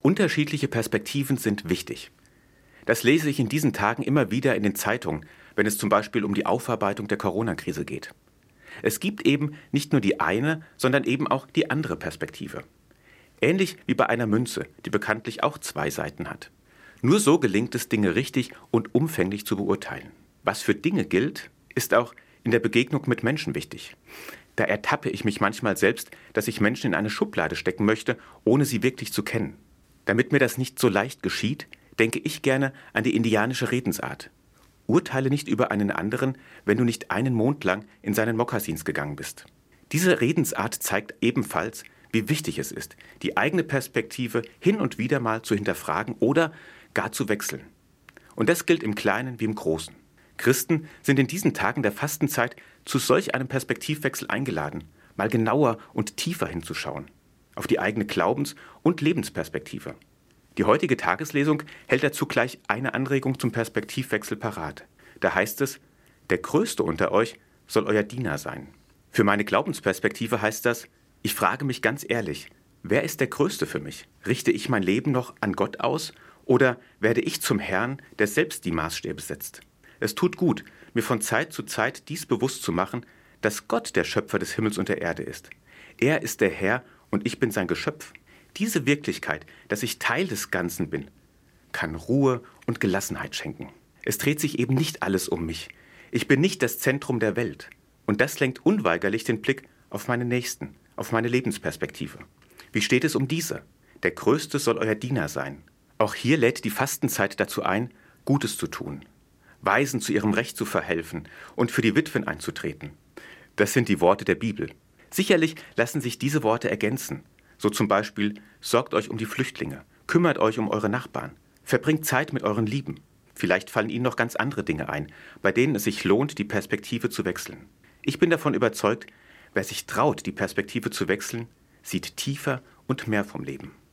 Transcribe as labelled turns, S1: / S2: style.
S1: Unterschiedliche Perspektiven sind wichtig. Das lese ich in diesen Tagen immer wieder in den Zeitungen, wenn es zum Beispiel um die Aufarbeitung der Corona-Krise geht. Es gibt eben nicht nur die eine, sondern eben auch die andere Perspektive. Ähnlich wie bei einer Münze, die bekanntlich auch zwei Seiten hat. Nur so gelingt es, Dinge richtig und umfänglich zu beurteilen. Was für Dinge gilt, ist auch in der Begegnung mit Menschen wichtig. Da ertappe ich mich manchmal selbst, dass ich Menschen in eine Schublade stecken möchte, ohne sie wirklich zu kennen. Damit mir das nicht so leicht geschieht, denke ich gerne an die indianische Redensart. Urteile nicht über einen anderen, wenn du nicht einen Mond lang in seinen Mokassins gegangen bist. Diese Redensart zeigt ebenfalls, wie wichtig es ist, die eigene Perspektive hin und wieder mal zu hinterfragen oder gar zu wechseln. Und das gilt im Kleinen wie im Großen. Christen sind in diesen Tagen der Fastenzeit zu solch einem Perspektivwechsel eingeladen, mal genauer und tiefer hinzuschauen, auf die eigene Glaubens- und Lebensperspektive. Die heutige Tageslesung hält dazu gleich eine Anregung zum Perspektivwechsel parat. Da heißt es, der Größte unter euch soll euer Diener sein. Für meine Glaubensperspektive heißt das, ich frage mich ganz ehrlich, wer ist der Größte für mich? Richte ich mein Leben noch an Gott aus oder werde ich zum Herrn, der selbst die Maßstäbe setzt? Es tut gut, mir von Zeit zu Zeit dies bewusst zu machen, dass Gott der Schöpfer des Himmels und der Erde ist. Er ist der Herr und ich bin sein Geschöpf. Diese Wirklichkeit, dass ich Teil des Ganzen bin, kann Ruhe und Gelassenheit schenken. Es dreht sich eben nicht alles um mich. Ich bin nicht das Zentrum der Welt. Und das lenkt unweigerlich den Blick auf meine Nächsten, auf meine Lebensperspektive. Wie steht es um diese? Der Größte soll euer Diener sein. Auch hier lädt die Fastenzeit dazu ein, Gutes zu tun, Waisen zu ihrem Recht zu verhelfen und für die Witwen einzutreten. Das sind die Worte der Bibel. Sicherlich lassen sich diese Worte ergänzen. So zum Beispiel, sorgt euch um die Flüchtlinge, kümmert euch um eure Nachbarn, verbringt Zeit mit euren Lieben. Vielleicht fallen Ihnen noch ganz andere Dinge ein, bei denen es sich lohnt, die Perspektive zu wechseln. Ich bin davon überzeugt, wer sich traut, die Perspektive zu wechseln, sieht tiefer und mehr vom Leben.